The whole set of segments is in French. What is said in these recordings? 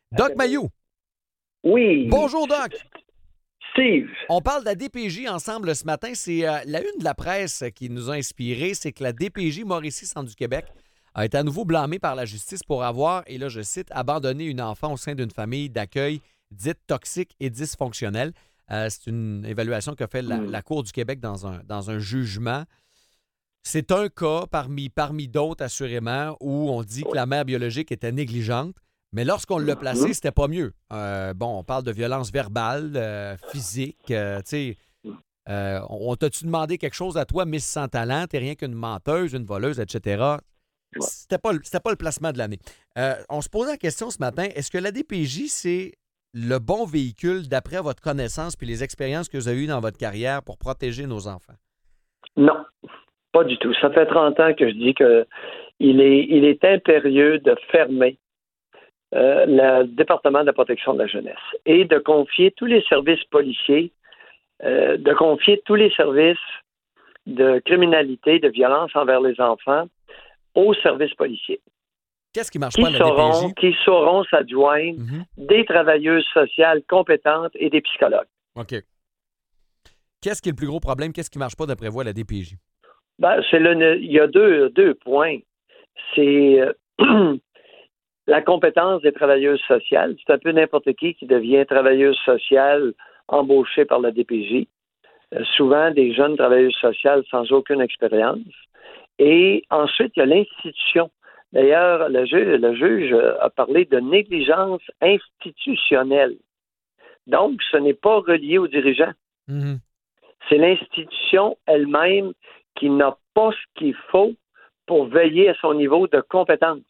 Doc Mayou. Oui, Bonjour, Doc. Steve. On parle de la DPJ ensemble ce matin. C'est la une de la presse qui nous a inspiré, c'est que la DPJ Mauricie-Centre du Québec a été à nouveau blâmée par la justice pour avoir, et là je cite, abandonné une enfant au sein d'une famille d'accueil dite toxique et dysfonctionnelle. C'est une évaluation qu'a fait la Cour du Québec dans un jugement. C'est un cas parmi d'autres, assurément, où on dit que Oui. la mère biologique était négligente. Mais lorsqu'on l'a placé, c'était pas mieux. On parle de violence verbale, physique. Tu sais, on t'a-tu demandé quelque chose à toi, Miss Sans Talent? T'es rien qu'une menteuse, une voleuse, etc. C'était pas le placement de l'année. On se posait la question ce matin, est-ce que la DPJ, c'est le bon véhicule d'après votre connaissance puis les expériences que vous avez eues dans votre carrière pour protéger nos enfants? Non, pas du tout. Ça fait 30 ans que je dis que il est impérieux de fermer le département de la protection de la jeunesse et de confier tous les services policiers, de confier tous les services de criminalité, de violence envers les enfants aux services policiers, Qu'est-ce qui marche pas à la DPJ? qui sauront s'adjoindre Mhm. des travailleuses sociales compétentes et des psychologues. OK. Qu'est-ce qui est le plus gros problème? Qu'est-ce qui marche pas d'après vous à la DPJ? Ben, il y a deux points. C'est la compétence des travailleuses sociales. C'est un peu n'importe qui devient travailleuse sociale embauchée par la DPJ. Souvent des jeunes travailleuses sociales sans aucune expérience. Et ensuite, il y a l'institution. D'ailleurs, le juge a parlé de négligence institutionnelle. Donc, ce n'est pas relié aux dirigeants. Mhm. C'est l'institution elle-même qui n'a pas ce qu'il faut pour veiller à son niveau de compétence.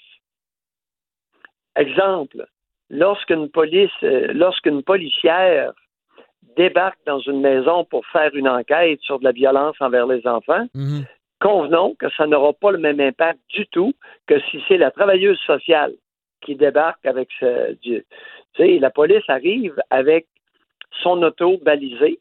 Exemple, lorsqu'une policière débarque dans une maison pour faire une enquête sur de la violence envers les enfants, Mhm. convenons que ça n'aura pas le même impact du tout que si c'est la travailleuse sociale qui débarque avec tu sais, la police arrive avec son auto balisée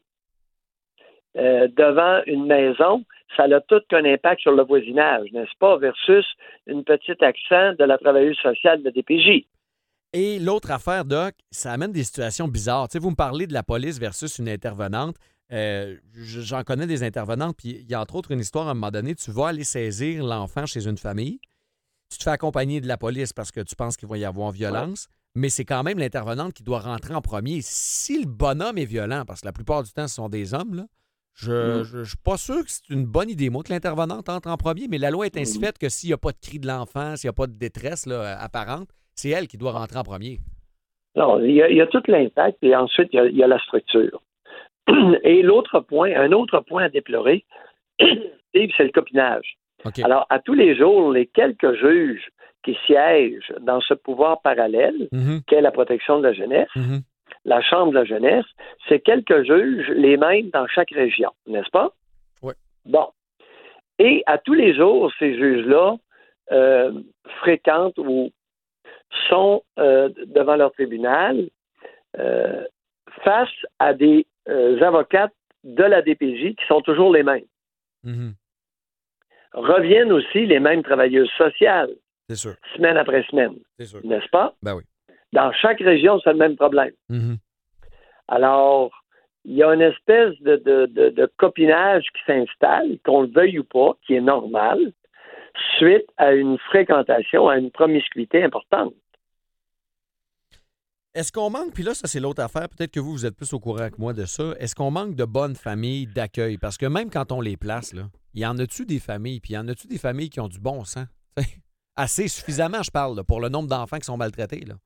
devant une maison, ça a tout qu'un impact sur le voisinage, n'est-ce pas, versus une petite accent de la travailleuse sociale de DPJ. Et l'autre affaire, Doc, ça amène des situations bizarres. Tu sais, vous me parlez de la police versus une intervenante. J'en connais des intervenantes, puis il y a entre autres une histoire à un moment donné, tu vas aller saisir l'enfant chez une famille, tu te fais accompagner de la police parce que tu penses qu'il va y avoir Ouais. violence, mais c'est quand même l'intervenante qui doit rentrer en premier. Si le bonhomme est violent, parce que la plupart du temps, ce sont des hommes, là, je suis pas sûr que c'est une bonne idée, moi, que l'intervenante entre en premier, mais la loi est ainsi faite que s'il n'y a pas de cri de l'enfant, s'il n'y a pas de détresse là, apparente, c'est elle qui doit rentrer en premier. Non, il y a tout l'impact, et ensuite, il y a la structure. Et un autre point à déplorer, Steve, c'est le copinage. OK. Alors, à tous les jours, les quelques juges qui siègent dans ce pouvoir parallèle, Mhm. qu'est la protection de la jeunesse, Mhm. la Chambre de la jeunesse, c'est quelques juges, les mêmes dans chaque région, n'est-ce pas? Oui. Bon. Et à tous les jours, ces juges-là fréquentent ou sont devant leur tribunal euh, face à des avocates de la DPJ qui sont toujours les mêmes. Mhm. Reviennent aussi les mêmes travailleuses sociales, C'est sûr. semaine après semaine, C'est sûr. n'est-ce pas? Ben oui. Dans chaque région, c'est le même problème. Mhm. Alors, il y a une espèce de copinage qui s'installe, qu'on le veuille ou pas, qui est normal, suite à une fréquentation, à une promiscuité importante. Est-ce qu'on manque, puis là, ça c'est l'autre affaire, peut-être que vous êtes plus au courant que moi de ça, est-ce qu'on manque de bonnes familles d'accueil? Parce que même quand on les place, là, il y en a-tu des familles, puis il y en a-tu des familles qui ont du bon sens? Assez suffisamment, je parle, là, pour le nombre d'enfants qui sont maltraités. Là.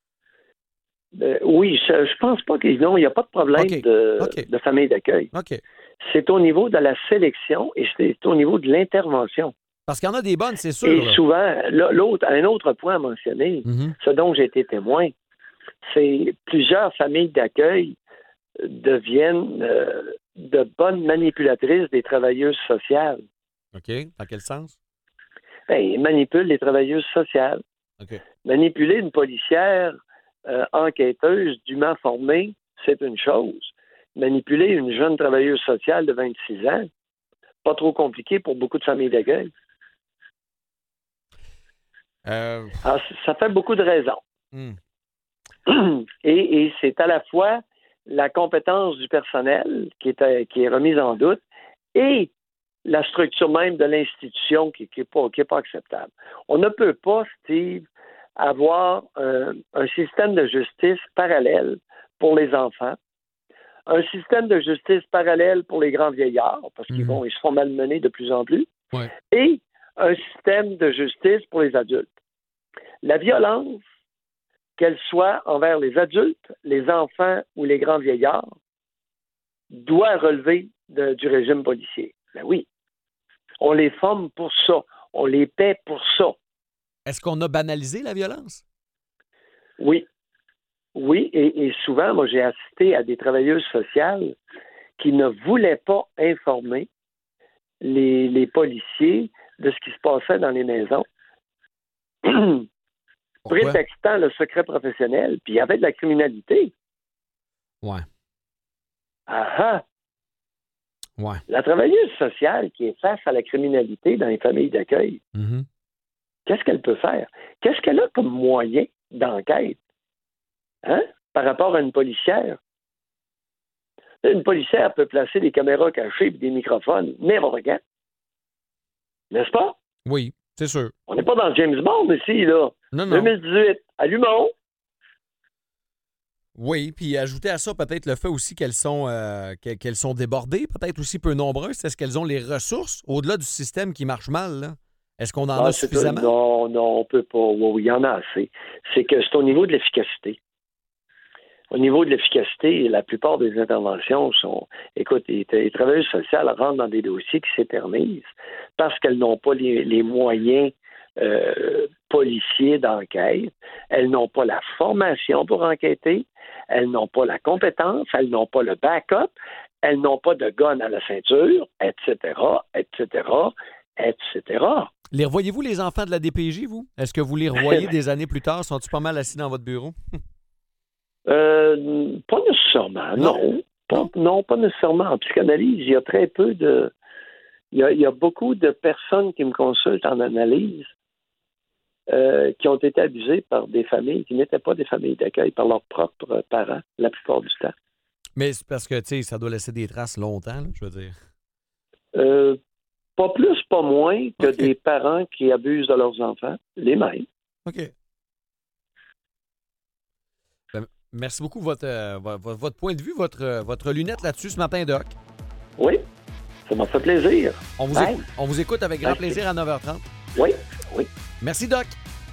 Oui, je pense pas qu'il n'y a pas de problème OK. OK. de famille d'accueil. OK. C'est au niveau de la sélection et c'est au niveau de l'intervention. Parce qu'il y en a des bonnes, c'est sûr. Et Là. souvent, un autre point à mentionner, Mhm. ce dont j'ai été témoin, c'est plusieurs familles d'accueil deviennent de bonnes manipulatrices des travailleuses sociales. OK. Dans quel sens? Ben, ils manipulent les travailleuses sociales. OK. Manipuler une policière enquêteuse dûment formée, c'est une chose. Manipuler une jeune travailleuse sociale de 26 ans, pas trop compliqué pour beaucoup de familles d'accueil. Euh, Alors, ça fait beaucoup de raisons. hmm. Et c'est à la fois la compétence du personnel qui est remise en doute et la structure même de l'institution qui est pas acceptable. On ne peut pas, Steve, avoir un système de justice parallèle pour les enfants, un système de justice parallèle pour les grands vieillards, parce qu'ils ils se font malmener de plus en plus, et un système de justice pour les adultes. La violence, qu'elle soit envers les adultes, les enfants ou les grands vieillards, doit relever du régime policier. Ben oui. On les forme pour ça. On les paie pour ça. Est-ce qu'on a banalisé la violence? Oui. Oui, et souvent, moi, j'ai assisté à des travailleuses sociales qui ne voulaient pas informer les policiers de ce qui se passait dans les maisons. Prétextant le secret professionnel, puis il y avait de la criminalité. Ouais. Ah. Ouais. La travailleuse sociale qui est face à la criminalité dans les familles d'accueil, qu'est-ce qu'elle peut faire? Qu'est-ce qu'elle a comme moyen d'enquête? Par rapport à une policière? Une policière peut placer des caméras cachées et des microphones n'importe quand. N'est-ce pas? Oui, c'est sûr. On n'est pas dans James Bond ici, là. Non. 2018, allumons. Oui, puis ajouter à ça peut-être le fait aussi qu'elles sont débordées, peut-être aussi peu nombreuses. Est-ce qu'elles ont les ressources au-delà du système qui marche mal, là? Est-ce qu'on en a suffisamment? Non, on peut pas. Oui, il y en a assez. C'est que c'est au niveau de l'efficacité. Au niveau de l'efficacité, la plupart des interventions sont... Écoute, les travailleuses sociales rentrent dans des dossiers qui s'éternisent parce qu'elles n'ont pas les moyens policiers d'enquête. Elles n'ont pas la formation pour enquêter. Elles n'ont pas la compétence. Elles n'ont pas le backup. Elles n'ont pas de gun à la ceinture, etc., etc., etc. Les revoyez-vous, les enfants de la DPJ, vous? Est-ce que vous les revoyez des années plus tard? Sont-ils pas mal assis dans votre bureau? Pas nécessairement, non, pas nécessairement. En psychanalyse, il y a très peu de... Il y a beaucoup de personnes qui me consultent en analyse qui ont été abusées par des familles qui n'étaient pas des familles d'accueil, par leurs propres parents, la plupart du temps. Mais c'est parce que, tu sais, ça doit laisser des traces longtemps, là, je veux dire. Pas plus, pas moins que des parents qui abusent de leurs enfants, les mêmes. OK. Merci beaucoup votre point de vue, votre lunette là-dessus ce matin, Doc. Oui, ça m'a fait plaisir. On vous écoute avec grand plaisir à 9h30. Oui. Merci, Doc.